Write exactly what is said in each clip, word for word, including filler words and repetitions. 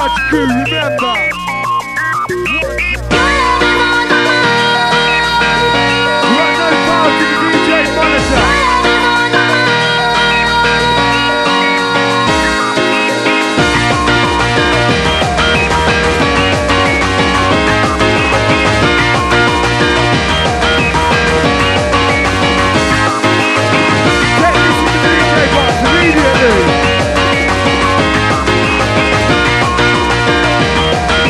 large crew, remember. Right, no power to the D J monitor. Immediately.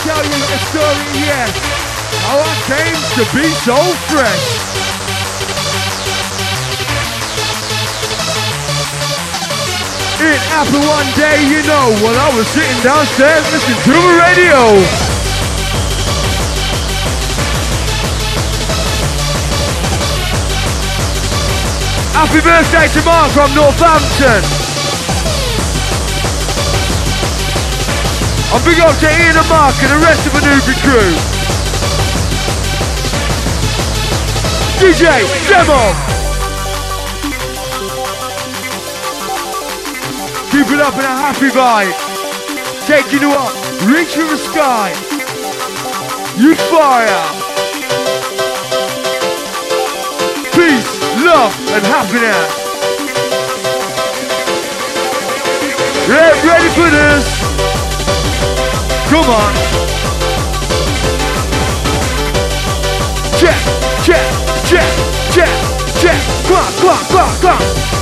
tell you a story, yes, how I came to be so fresh. It happened one day, you know, while I was sitting downstairs listening to the radio. Happy birthday to Mark from Northampton. I'm big up to Ian and Mark and the rest of the Newbie crew. D J Demo. Keep it up in a happy vibe. Taking you up, reach for the sky. You fire. Peace, love, and happiness. Get ready for this. Come on. Check, check, check, check, check. Come on, come on, come on, come on.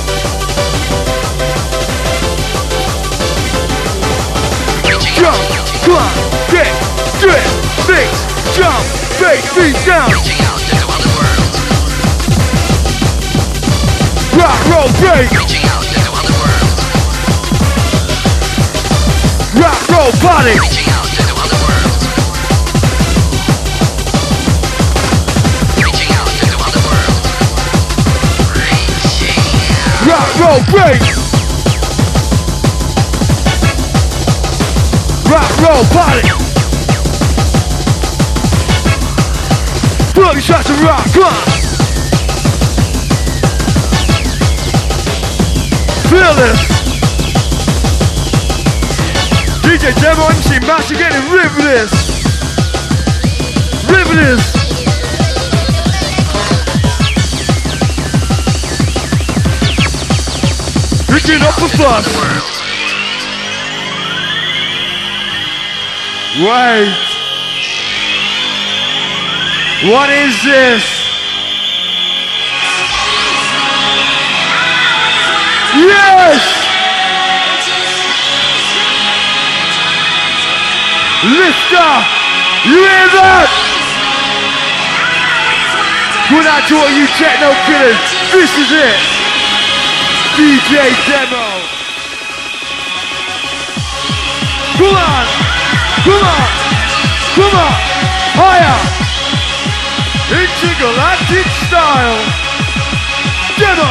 Jump, come on, kick, drip, mix, jump, face, feet down. Reaching out into other worlds. Rock, roll, break. Reaching out into other worlds. Rock, roll, body. Reaching out into other worlds. Reaching out into other worlds. Reaching out. Rock, roll, break. Rock, roll, body. thirty shots of rock, come on. Feel this. D J Demo M C Master getting rid of this. Rid of this. Picking up the fuss. Wait. What is this? Yes! Lift up! You hear that? Good out to all you techno killers. This is it. D J Demo. Come on! Come on! Come on! Higher! Intergalactic style! Demo!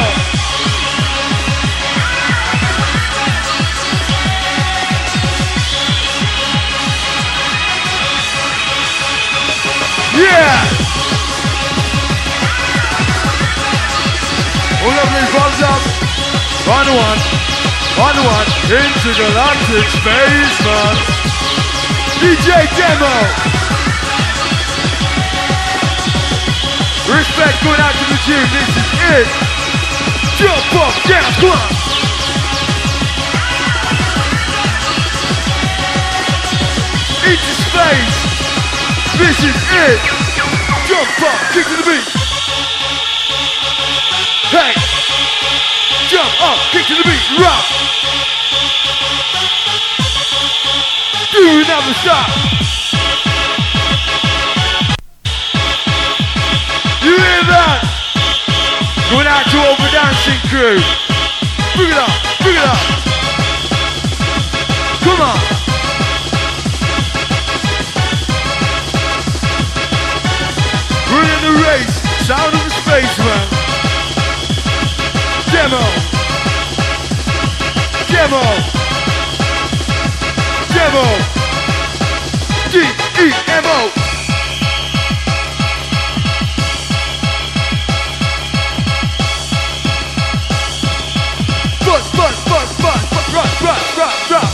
Yeah! All lovely thumbs up! One one! One one! Intergalactic spaceman! D J Demo! Respect going out to the gym, this is it! Jump up, down, come on! Into space! This is it! Jump up, kick to the beat! Hey! Jump up, kick to the beat, rock! Do another stop! You hear that? Going out to all the dancing crew. Bring it up, bring it up. Come on. We're in the race, sound of the spaceman. Demo. Demo. Demo. D E M O. Buzz, buzz, buzz, buzz, buzz, rock, rock, rock, rock.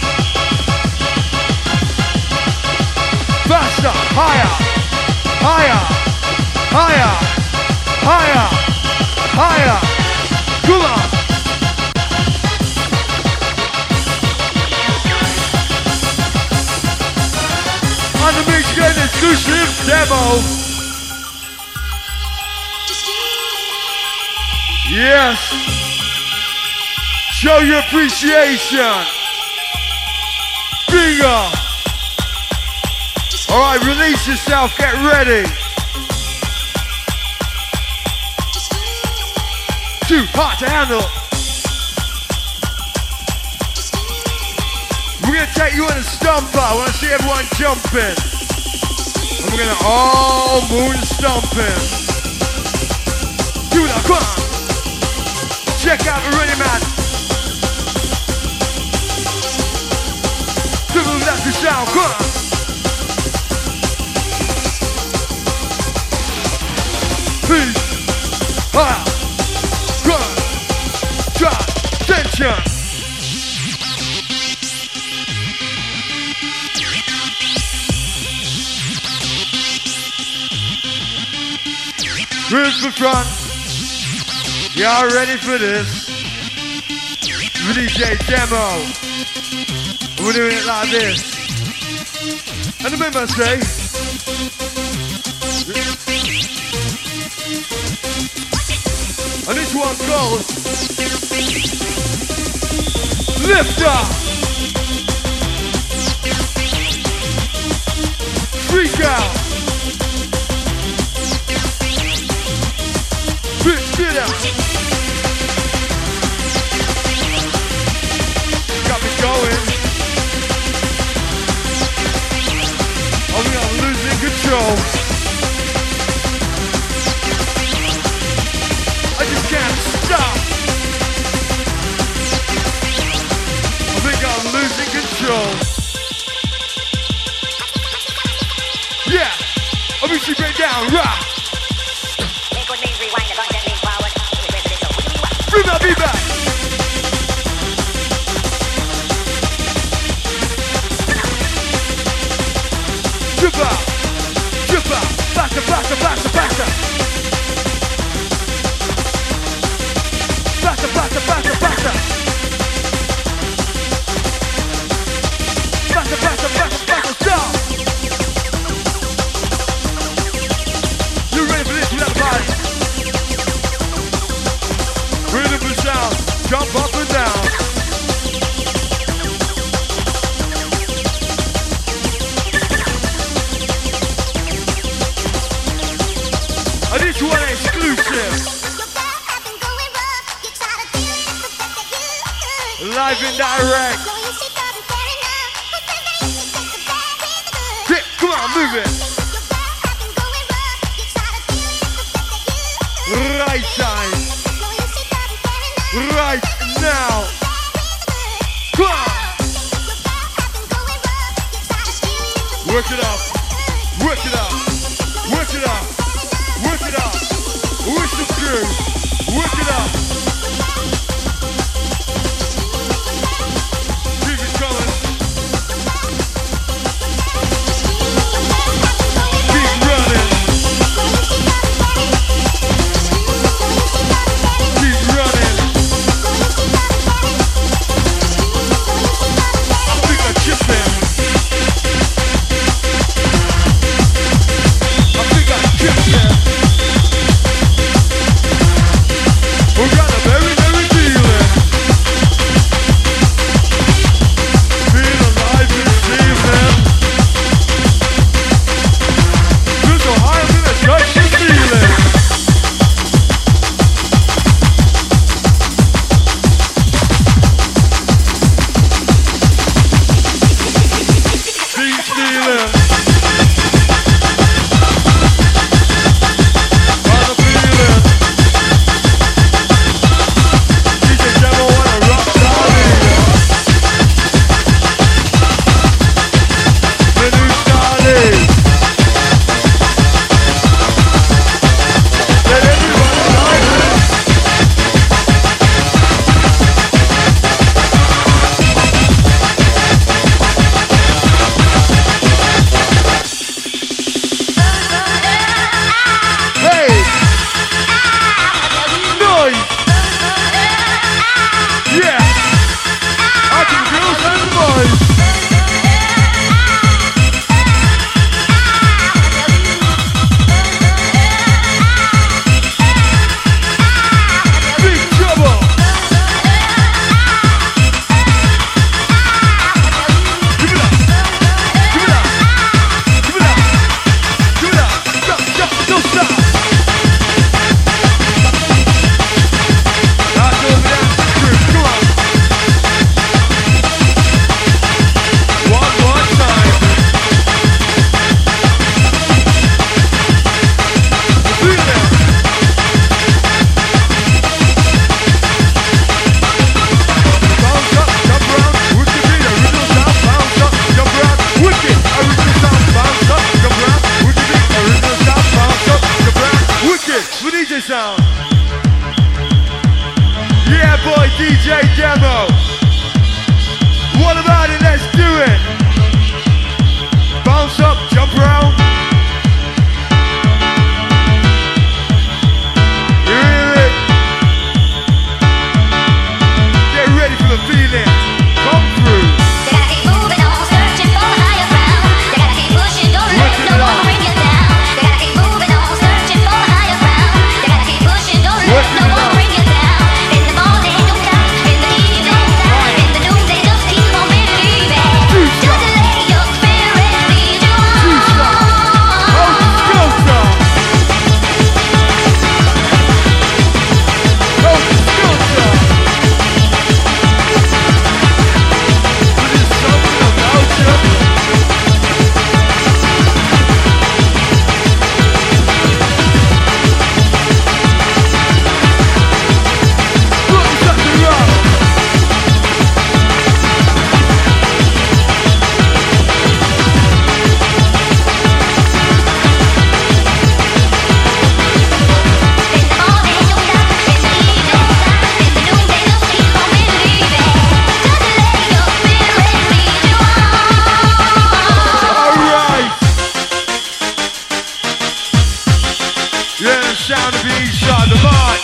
Faster, higher, higher, higher, higher, higher. Come on. On the mix, get an exclusive demo. Yes. Show your appreciation. Bigger. Alright, release yourself, get ready. Too hot to handle. We're gonna take you on a stomper. I wanna see everyone jumping. And we're gonna all moon stomping. Do that, come on. Check out the running man. To the left the sound, come on. Peace. Ah. Run. Try. Tension. Here's the front. Y'all ready for this? D J demo. We're doing it like this. And remember I say, and this one goes lift up, freak out, spit out. Got me going. I think I'm losing control. I just can't stop. I think I'm losing control. Yeah, I mean she break down, rock. Bring my beat back. Jump out, jump out, faster, faster, faster, faster. Faster, faster, faster, faster. Faster, faster, faster, faster, stop. You ready for this? We got the party. Rhythm and sound, jump up and down. And this one exclusive. Live and direct. Yeah, come on, move it. Right time. Right now. Come on. Work it up. Work it up. Work it up. Work it up. Wish the crew. Work it up. Keep it coming. Keep running. Keep running. I think I chipped him. I think I chipped him. We got a the mic.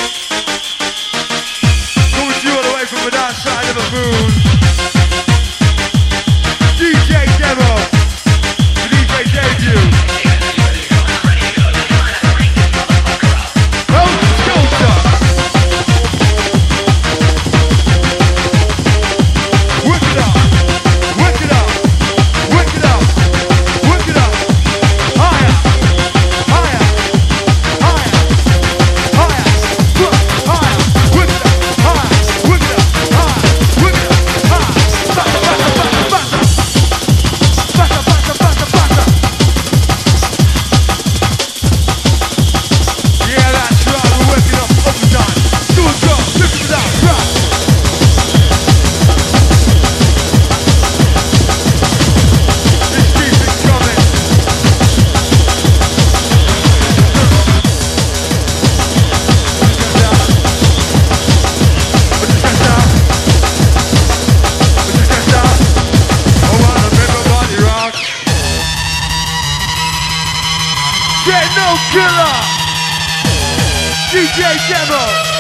Coming to you all the way from the dark side of the moon. D J Demo. The D J debut. Oh, Skelter. Work it up. Work it up. Work it up. Work it up. Higher. Higher. Higher. Higher. Higher. Work it up. Higher. Work it up. Higher. Work it up. Higher. Faster, faster, faster, faster. Faster, faster, faster, faster. Yeah, that's right. We're working up overtime. Do it, go. Lift it up. Right. This keeps it coming. No killer! D J Demo!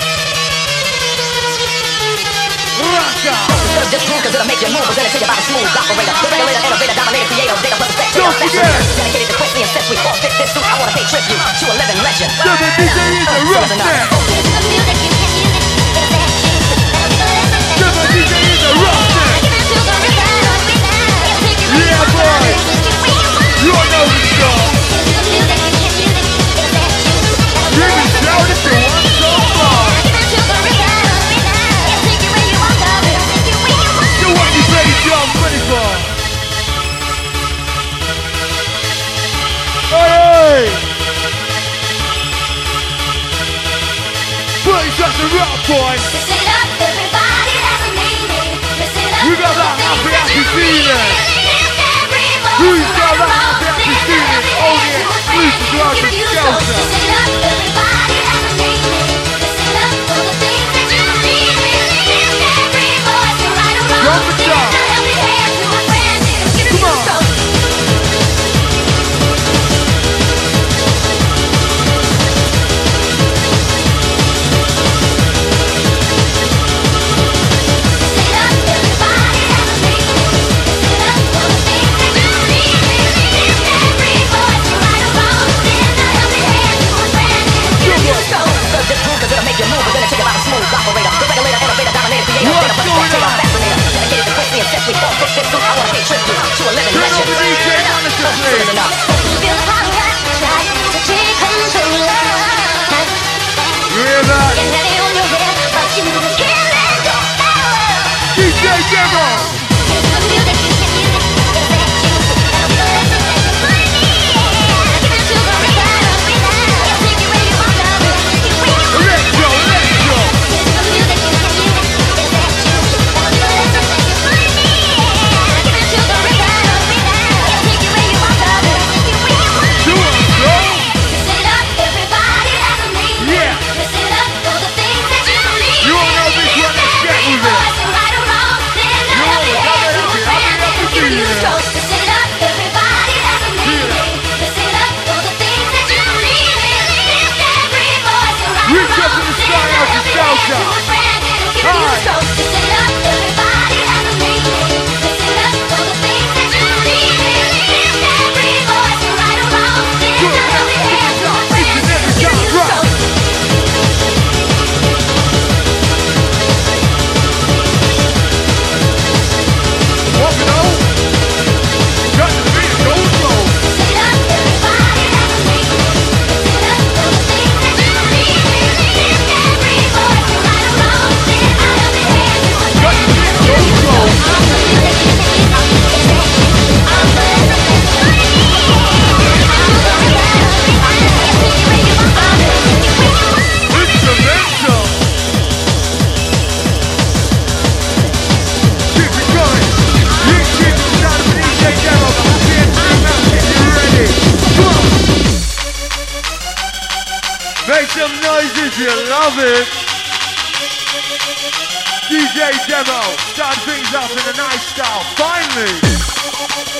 Raka! Serve this groove cause it'll make you move. We're gonna take you by the smooth operator. The regulator, innovator, dominator, creator, data plus effect. Don't forget! Dedicated to Quincy and since we all fit this suit, I wanna pay tribute to a living legend. Double D J is a roughneck! Double D J is a roughneck! Yeah boy! You all know the song! Bring it down if you want so far! You want me ready, John, ready for? Hey! Put such a rock boy! We got that happy, happy feeling! Who's got that happy, happy feeling? Oh yeah, exclusive to us from Skelter! Make some noise if you love it. D J Demo, start things off in a nice style, finally.